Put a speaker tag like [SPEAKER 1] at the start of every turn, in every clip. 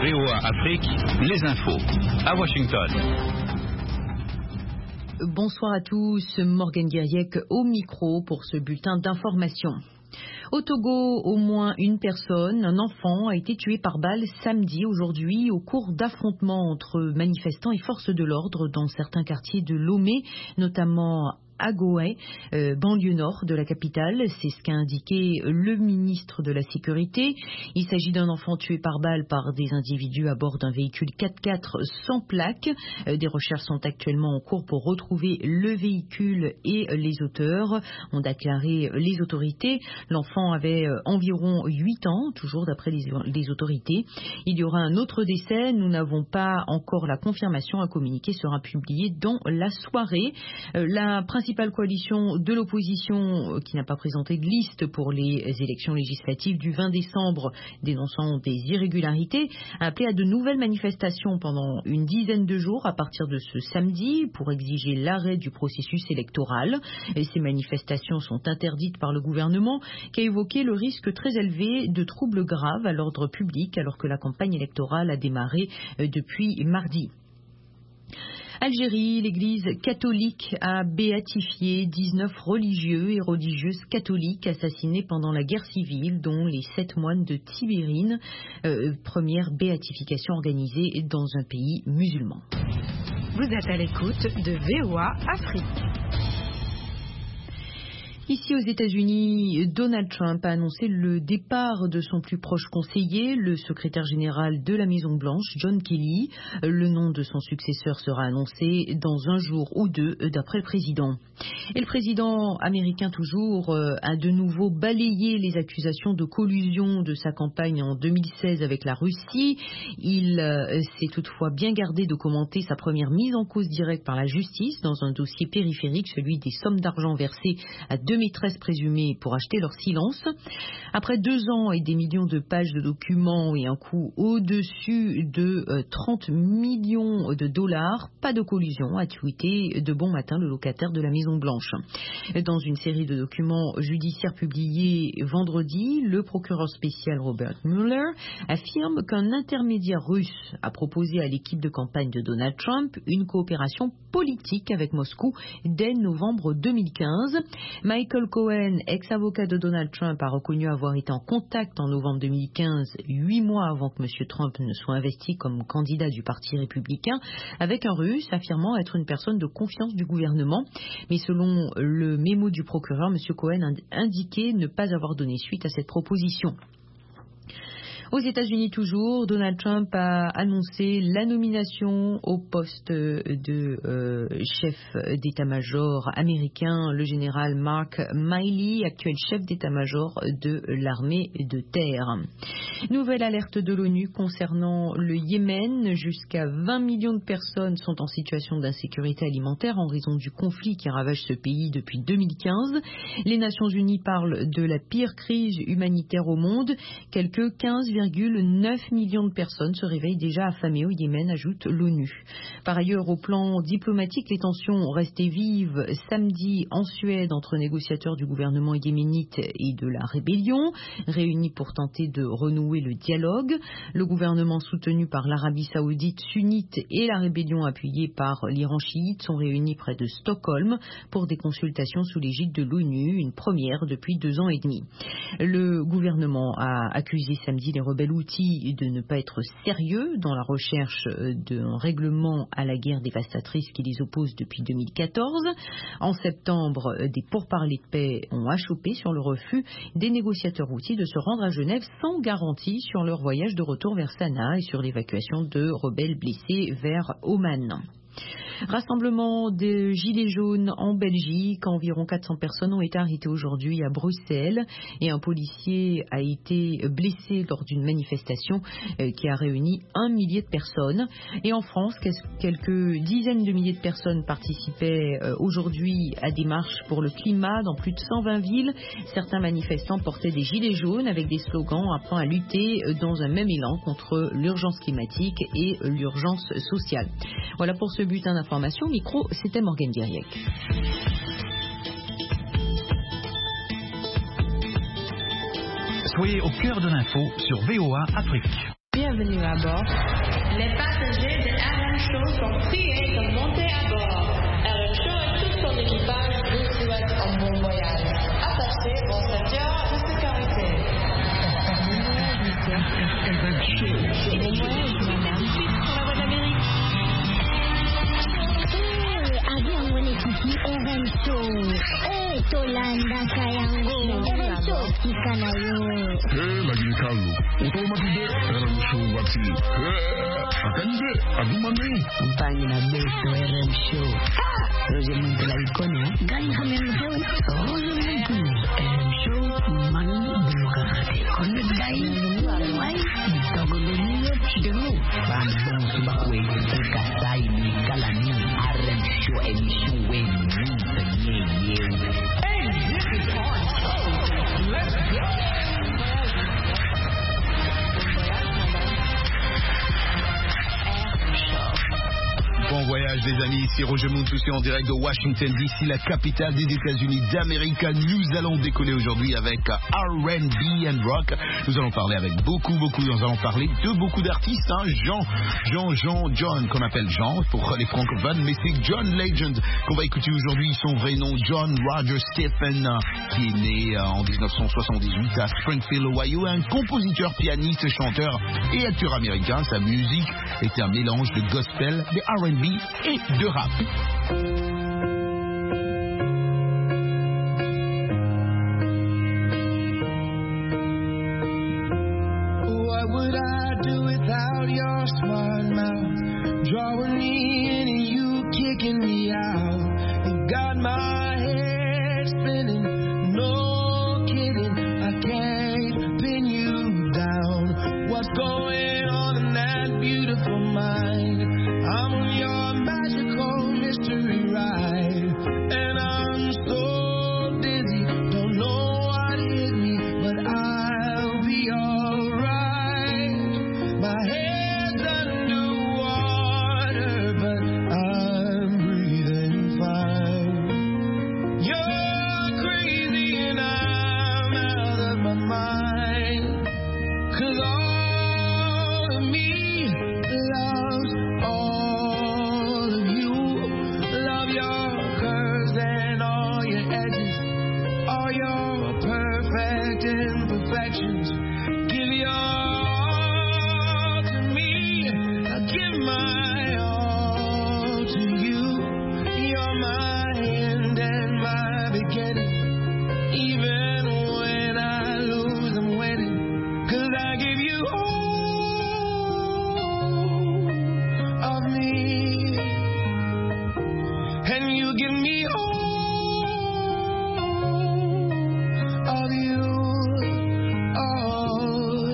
[SPEAKER 1] VOA Afrique, les infos. À Washington.
[SPEAKER 2] Bonsoir à tous, Morgane Guiriec au micro pour ce bulletin d'information. Au Togo, au moins une personne, un enfant, a été tué par balle samedi aujourd'hui au cours d'affrontements entre manifestants et forces de l'ordre dans certains quartiers de Lomé, notamment à Goué, banlieue nord de la capitale. C'est ce qu'a indiqué le ministre de la Sécurité. Il s'agit d'un enfant tué par balle par des individus à bord d'un véhicule 4x4 sans plaque. Des recherches sont actuellement en cours pour retrouver le véhicule et les auteurs, ont déclaré les autorités. L'enfant avait environ 8 ans, toujours d'après les autorités. Il y aura un autre décès. Nous n'avons pas encore la confirmation. Un communiqué sera publié dans la soirée. La principale coalition de l'opposition, qui n'a pas présenté de liste pour les élections législatives du 20 décembre, dénonçant des irrégularités, a appelé à de nouvelles manifestations pendant une dizaine de jours à partir de ce samedi pour exiger l'arrêt du processus électoral. Et ces manifestations sont interdites par le gouvernement, qui a évoqué le risque très élevé de troubles graves à l'ordre public alors que la campagne électorale a démarré depuis mardi. Algérie, l'Église catholique a béatifié 19 religieux et religieuses catholiques assassinés pendant la guerre civile, dont les 7 moines de Tibérine, première béatification organisée dans un pays musulman.
[SPEAKER 3] Vous êtes à l'écoute de VOA Afrique.
[SPEAKER 2] Ici aux États-Unis, Donald Trump a annoncé le départ de son plus proche conseiller, le secrétaire général de la Maison-Blanche, John Kelly. Le nom de son successeur sera annoncé dans un jour ou deux, d'après le président. Et le président américain toujours a de nouveau balayé les accusations de collusion de sa campagne en 2016 avec la Russie. Il s'est toutefois bien gardé de commenter sa première mise en cause directe par la justice dans un dossier périphérique, celui des sommes d'argent versées à deux maîtresses présumées pour acheter leur silence. Après 2 ans et des millions de pages de documents et un coût au-dessus de 30 millions de dollars, pas de collusion, a tweeté de bon matin le locataire de la Maison-Blanche. Dans une série de documents judiciaires publiés vendredi, le procureur spécial Robert Mueller affirme qu'un intermédiaire russe a proposé à l'équipe de campagne de Donald Trump une coopération politique avec Moscou dès novembre 2015. Michael Cohen, ex-avocat de Donald Trump, a reconnu avoir été en contact en novembre 2015, 8 mois avant que M. Trump ne soit investi comme candidat du Parti républicain, avec un Russe affirmant être une personne de confiance du gouvernement. Mais selon le mémo du procureur, M. Cohen a indiqué ne pas avoir donné suite à cette proposition. Aux États-Unis toujours, Donald Trump a annoncé la nomination au poste de chef d'état-major américain, le général Mark Milley, actuel chef d'état-major de l'armée de terre. Nouvelle alerte de l'ONU concernant le Yémen. Jusqu'à 20 millions de personnes sont en situation d'insécurité alimentaire en raison du conflit qui ravage ce pays depuis 2015. Les Nations Unies parlent de la pire crise humanitaire au monde. Quelques 15,9 millions de personnes se réveillent déjà affamées au Yémen, ajoute l'ONU. Par ailleurs, au plan diplomatique, les tensions restaient vives samedi en Suède entre négociateurs du gouvernement yéménite et de la rébellion, réunis pour tenter de renouer le dialogue. Le gouvernement soutenu par l'Arabie saoudite sunnite et la rébellion appuyée par l'Iran chiite sont réunis près de Stockholm pour des consultations sous l'égide de l'ONU, une première depuis 2 ans et demi. Le gouvernement a accusé samedi les rebelles houthis de ne pas être sérieux dans la recherche d'un règlement à la guerre dévastatrice qui les oppose depuis 2014. En septembre, des pourparlers de paix ont achoppé sur le refus des négociateurs houthis de se rendre à Genève sans garantie sur leur voyage de retour vers Sanaa et sur l'évacuation de rebelles blessés vers Oman. Rassemblement de gilets jaunes en Belgique. Environ 400 personnes ont été arrêtées aujourd'hui à Bruxelles et un policier a été blessé lors d'une manifestation qui a réuni 1 millier de personnes. Et en France, quelques dizaines de milliers de personnes participaient aujourd'hui à des marches pour le climat dans plus de 120 villes. Certains manifestants portaient des gilets jaunes avec des slogans appelant à lutter dans un même élan contre l'urgence climatique et l'urgence sociale. Voilà pour ce bulletin d'information. Micro, c'était Morgane Guiriec.
[SPEAKER 1] Soyez au cœur de l'info sur VOA Afrique.
[SPEAKER 3] Bienvenue à bord.
[SPEAKER 4] Les passagers de RM Show sont priés de monter à bord. RM Show et tout son équipage vous souhaitent un bon voyage. Attachez vos ceintures de sécurité.
[SPEAKER 3] RM Show. Bon voyage, madame. Tout de suite sur la voie d'Amérique.
[SPEAKER 5] Avion mwenyekiti RM Show. Tolanda Kayango. RM Show kikanayo.
[SPEAKER 6] Lagi kalu. Otomatis RM Show wati. Akanje agumani.
[SPEAKER 5] Mpani na beto RM Show. Roger Mintela ikonya. Gani kame mhewe. Roger Mintela. RM Show mani demokrati. Kone dai. Wai. Bitagoloniyo chidemu. Bambang subakwe. Kasai ni kalani. RM Show emission wen.
[SPEAKER 4] Hey, this is on show. Let's go.
[SPEAKER 1] Bon voyage les amis, ici Roger Montoussé en direct de Washington DC, la capitale des États-Unis d'Amérique. Nous allons décoller aujourd'hui avec R&B and rock. Nous allons parler avec nous allons parler de beaucoup d'artistes. John, qu'on appelle Jean pour les francophones, mais c'est John Legend qu'on va écouter aujourd'hui. Son vrai nom, John Roger Stephen, qui est né en 1978 à Springfield, Ohio, un compositeur, pianiste, chanteur et acteur américain. Sa musique est un mélange de gospel, de R&B et de rap.
[SPEAKER 7] What would I do without your smart mouth? Drawing me in and you kicking me out. You got my head spinning, no kidding. I can't pin you down. What's going on in that beautiful mind? I'm on your magical mystery ride, and I'm so dizzy, don't know what hit me, but I'll be alright. My head's underwater, but I'm breathing fine. You're crazy and I'm out of my mind, 'cause all of me loves all of you. Love your curves and all your edges, all your perfect imperfections. Give your all to me, I give my all to you. You're my end and my beginning. Even when I lose, I'm winning, 'cause I give you all of me, and you give me all of you. Oh,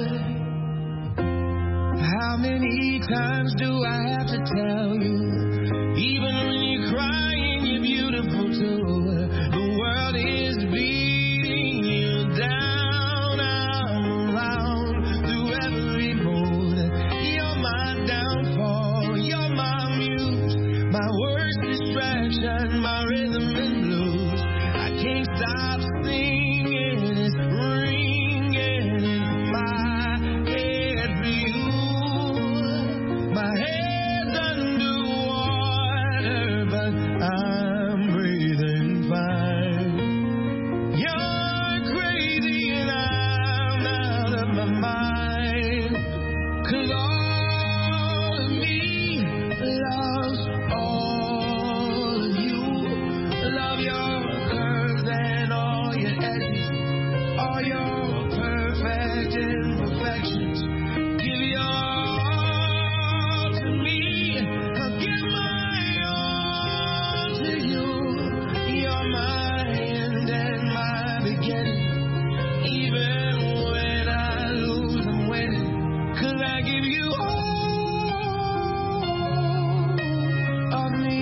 [SPEAKER 7] how many times do I have to tell you? Even when you're crying, you're beautiful too. The world is beating you down. I'm around through every mood. You're my downfall, you're my muse, my worst distraction, my rhythm and blues. I can't stop singing, it's ringing in my head for you. My head's underwater, but I'm breathing fine. You're crazy and I'm out of my mind, 'cause all of me loves all of you. Love your curves and all your edges, all your perfect imperfections. Give your all to me, I'll give my all to you. You're my end and my beginning. Even when I lose, I'm winning, 'cause I give you all of me,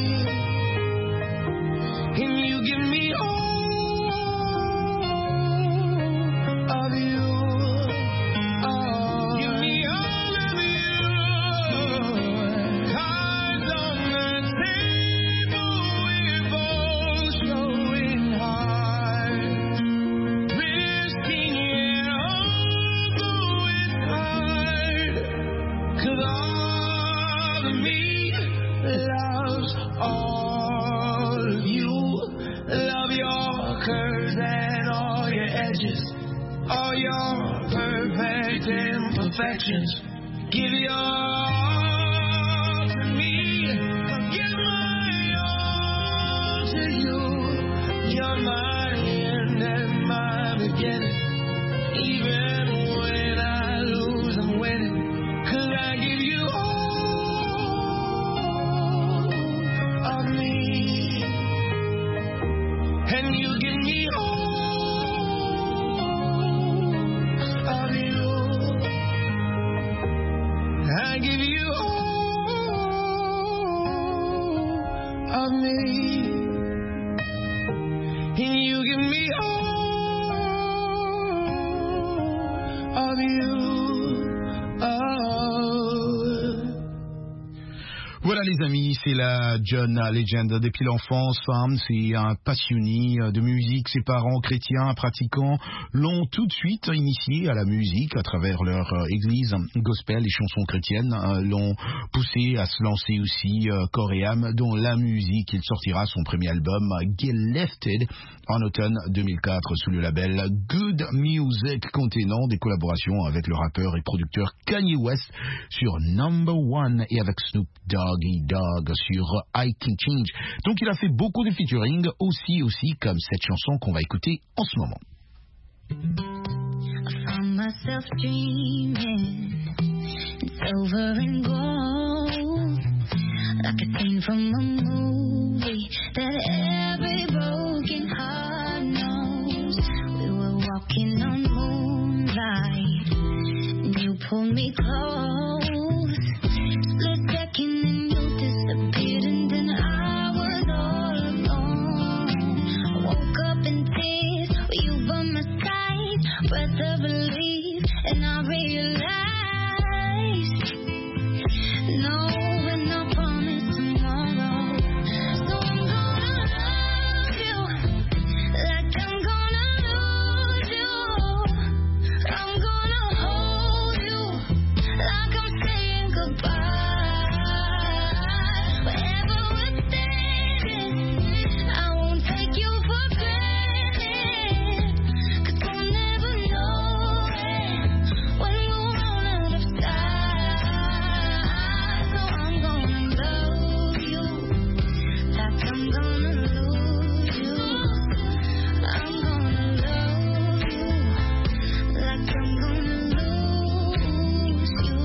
[SPEAKER 7] and you give me all of you. Oh, give me all of you. Cards on the table, we're both showing heart, risking it all, though it's hard. 'cause all of me loves all of you. Love your curves and all your edges, all your perfect imperfections. Give your all to me, give my all to you. You're my end and my beginning. Even when I lose, I'm winning, 'cause I give you all of me, and you give me all of you. I give you all of me, and you give me all of you.
[SPEAKER 1] Voilà les amis, c'est la John Legend depuis l'enfance. C'est un passionné de musique. Ses parents chrétiens, pratiquants, l'ont tout de suite initié à la musique à travers leur église gospel. Les chansons chrétiennes l'ont poussé à se lancer aussi corps et âme dans la musique. Il sortira son premier album Get Lifted en automne 2004 sous le label Good Music, contenant des collaborations avec le rappeur et producteur Kanye West sur Number One et avec Snoop Dogg sur I Can Change. Donc il a fait beaucoup de featuring aussi comme cette chanson qu'on va écouter en ce moment.
[SPEAKER 8] I found myself dreaming in silver and gold, like a scene from a movie that every broken heart knows. We were walking on moonlight, and you pulled me close. Split second and you disappeared, and then I was all alone. I woke up in tears with you by my side, breath of relief, and I realized no, we're not promised tomorrow. So I'm gonna love you like I'm gonna lose you. I'm gonna hold you like I'm saying goodbye. Wherever we're standing, I won't take you for granted, 'cause we'll never know it when we're on out of sight. So I'm gonna love you like I'm gonna lose you. I'm gonna love you like I'm gonna lose you.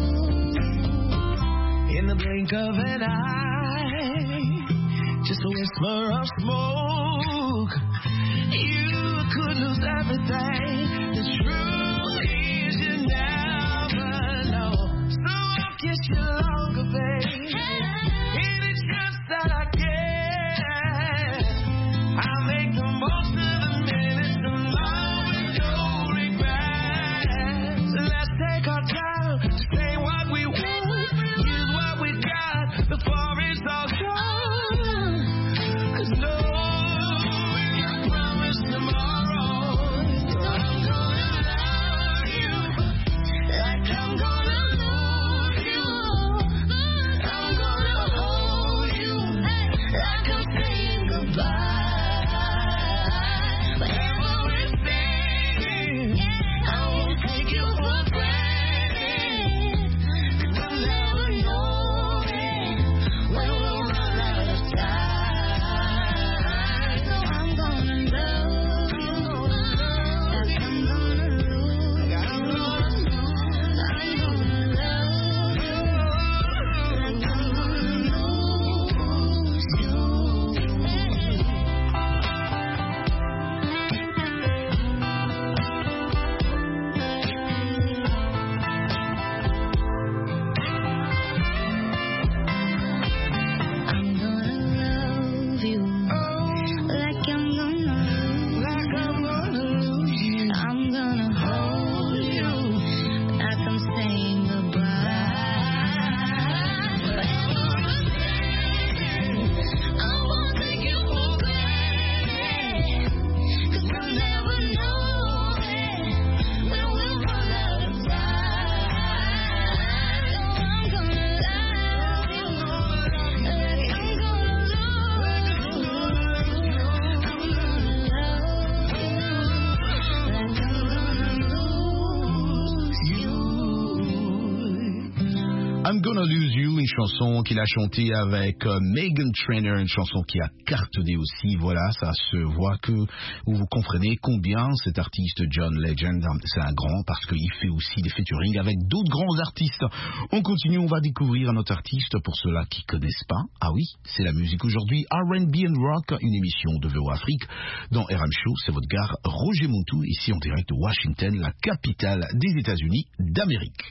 [SPEAKER 7] In the blink of an eye, just a whisper of smoke, you could lose everything. The truth is you never know. So I'll kiss you longer, babe. Any chance that I get, I'll make the most of the minutes alone with no regrets. Let's take our time to say what we want, use what we got before it's all gone. 'Cause no, we can't promise tomorrow. So I'm gonna love you
[SPEAKER 1] I'm Gonna Lose You, une chanson qu'il a chantée avec Meghan Trainor, une chanson qui a cartonné aussi. Voilà, ça se voit que vous comprenez combien cet artiste John Legend, c'est un grand parce qu'il fait aussi des featuring avec d'autres grands artistes. On continue, on va découvrir un autre artiste pour ceux-là qui connaissent pas. Ah oui, c'est la musique aujourd'hui, R&B and Rock, une émission de VOA Afrique dans RM Show. C'est votre gars Roger Montou, ici en direct de Washington, la capitale des États-Unis d'Amérique.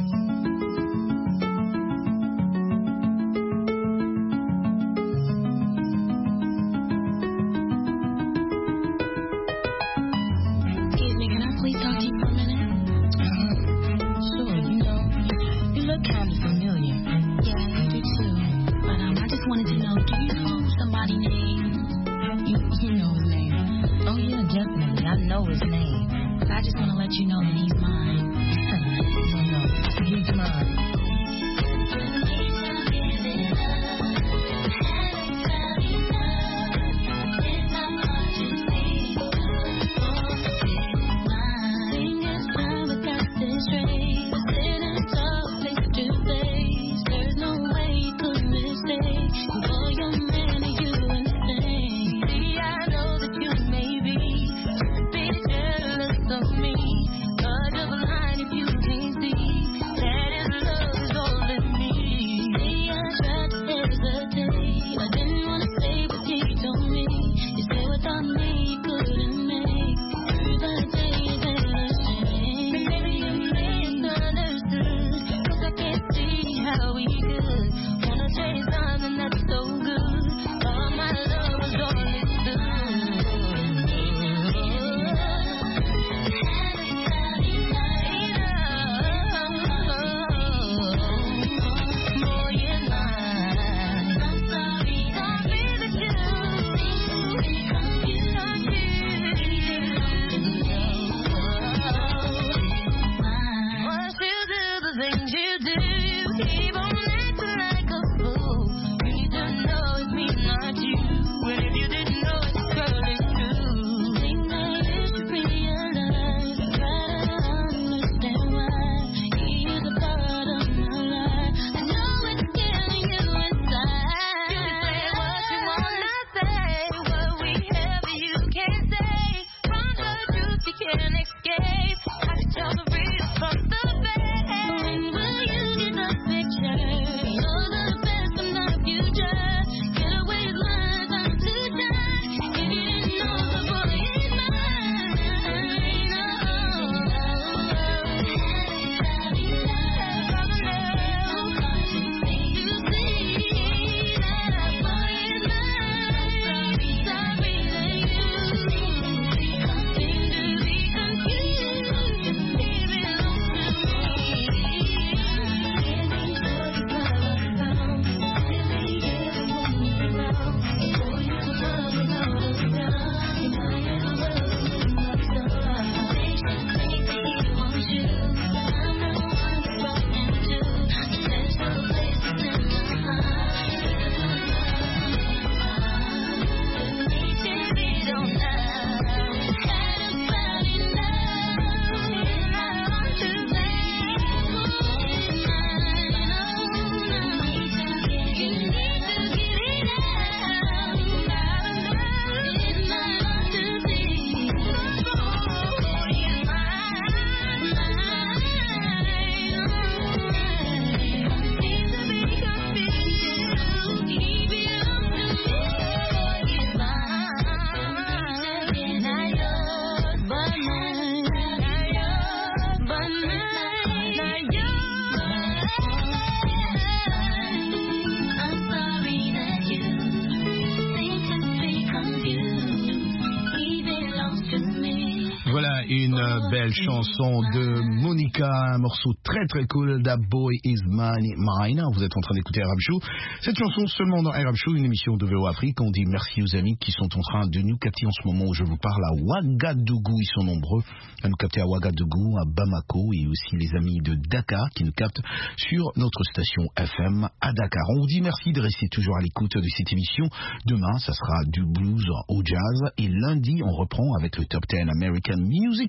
[SPEAKER 1] Voilà une belle chanson de Monica, un morceau très très cool, That Boy Is Mine. Vous êtes en train d'écouter Arab Show. Cette chanson seulement dans Arab Show, une émission de VOA Afrique. On dit merci aux amis qui sont en train de nous capter en ce moment où je vous parle à Ouagadougou. Ils sont nombreux à nous capter à Ouagadougou, à Bamako et aussi les amis de Dakar qui nous captent sur notre station FM à Dakar. On vous dit merci de rester toujours à l'écoute de cette émission. Demain, ça sera du blues au jazz et lundi, on reprend avec le Top 10 American Music.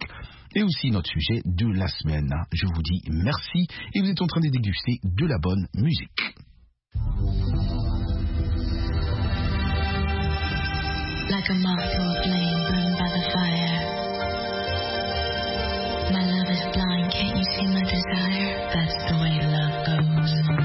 [SPEAKER 1] et aussi notre sujet de la semaine. Je vous dis merci et vous êtes en train de déguster de la bonne musique.
[SPEAKER 8] Like a moth to a flame burned by the fire. My love is blind, can't you see my desire? That's the way love goes.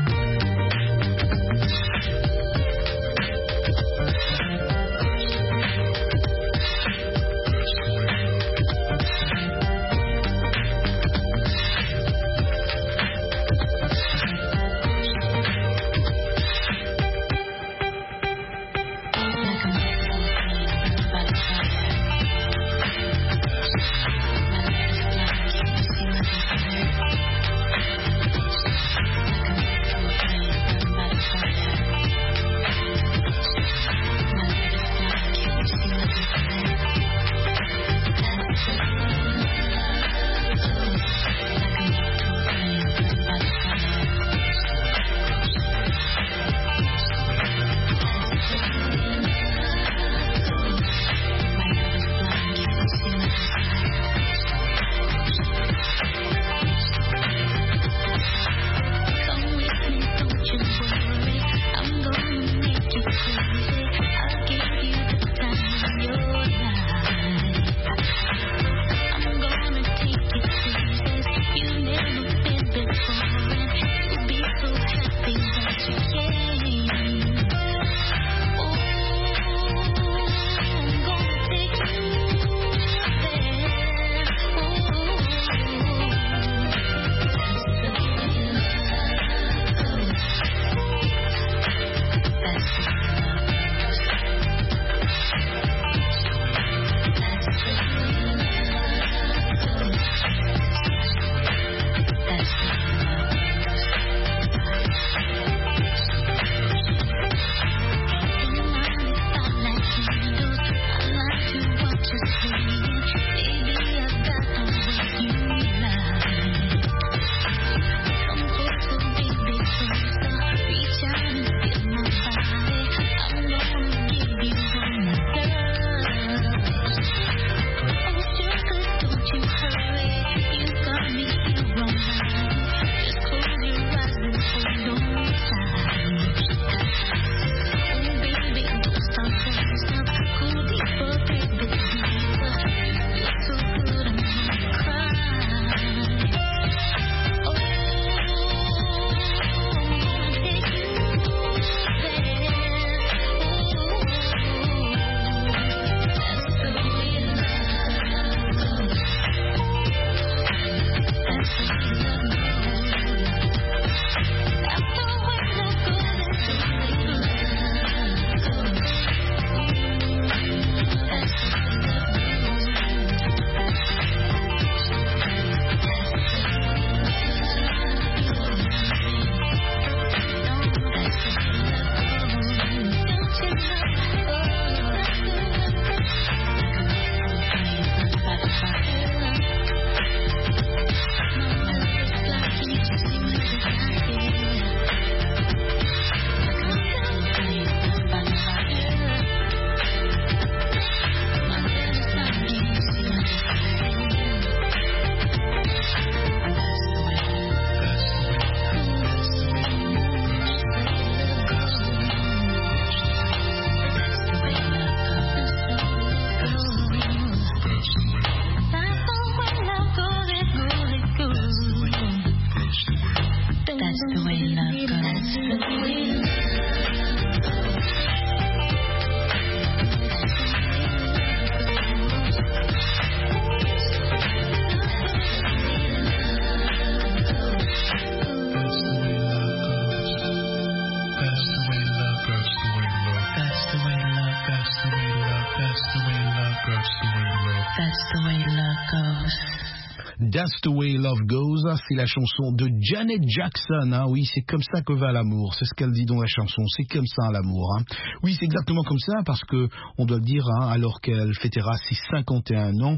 [SPEAKER 1] That's the way love goes, c'est la chanson de Janet Jackson, hein. Oui, c'est comme ça que va l'amour, c'est ce qu'elle dit dans la chanson, c'est comme ça l'amour, hein. Oui, c'est exactement comme ça, parce que on doit le dire, hein, alors qu'elle fêtera ses 51 ans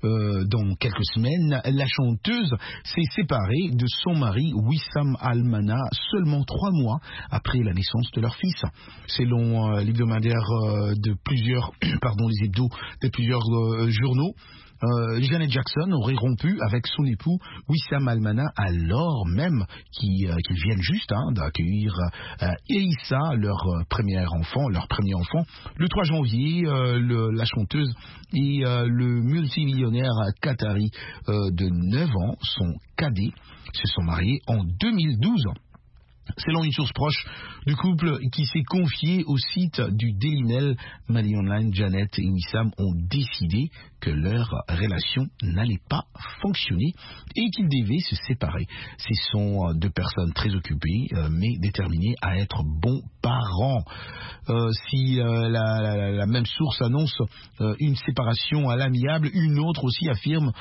[SPEAKER 1] dans quelques semaines, la chanteuse s'est séparée de son mari Wissam Almana seulement 3 mois après la naissance de leur fils. Selon l'hebdomadaire de plusieurs, les hebdos de plusieurs journaux, Janet Jackson aurait rompu avec son époux Wissam Almana alors même qu'ils viennent juste d'accueillir Issa, leur premier enfant. Le 3 janvier, la chanteuse et le multimillionnaire qatari de 9 ans, son cadet, se sont mariés en 2012. Selon une source proche du couple qui s'est confiée au site du Daily Mail, Mail Online, Janet et Wissam ont décidé que leur relation n'allait pas fonctionner et qu'ils devaient se séparer. Ce sont deux personnes très occupées mais déterminées à être bons parents. Si la même source annonce une séparation à l'amiable, une autre aussi affirme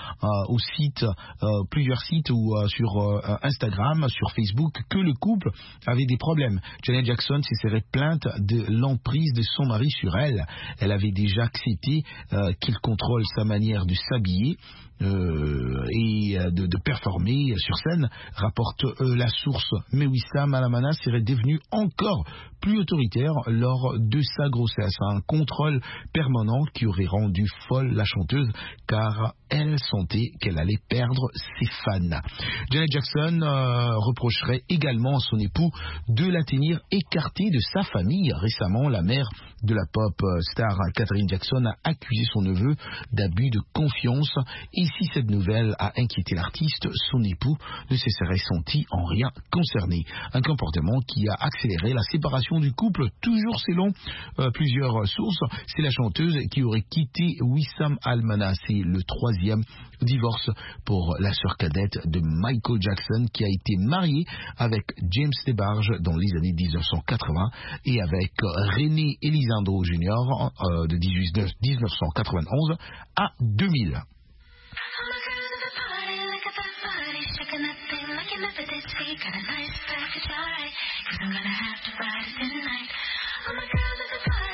[SPEAKER 1] plusieurs sites ou sur Instagram, sur Facebook, que le couple avait des problèmes. Janet Jackson s'est serrée plainte de l'emprise de son mari sur elle. Elle avait déjà accepté qu'il contrôle sa manière de s'habiller et de performer sur scène, rapporte la source. Mais Wissam Almana serait devenu encore plus autoritaire lors de sa grossesse. Un contrôle permanent qui aurait rendu folle la chanteuse, car elle sentait qu'elle allait perdre ses fans. Janet Jackson reprocherait également à son époux de la tenir écartée de sa famille. Récemment, la mère de la pop star Catherine Jackson a accusé son neveu d'abus de confiance, et si cette nouvelle a inquiété l'artiste, son époux ne se serait senti en rien concerné. Un comportement qui a accéléré la séparation du couple. Toujours selon plusieurs sources, c'est la chanteuse qui aurait quitté Wissam Almana. C'est le 3e divorce pour la sœur cadette de Michael Jackson, qui a été mariée avec James DeBarge dans les années 1980 et avec René Elizondo Jr. de 1991 à 2000. Oh my girl,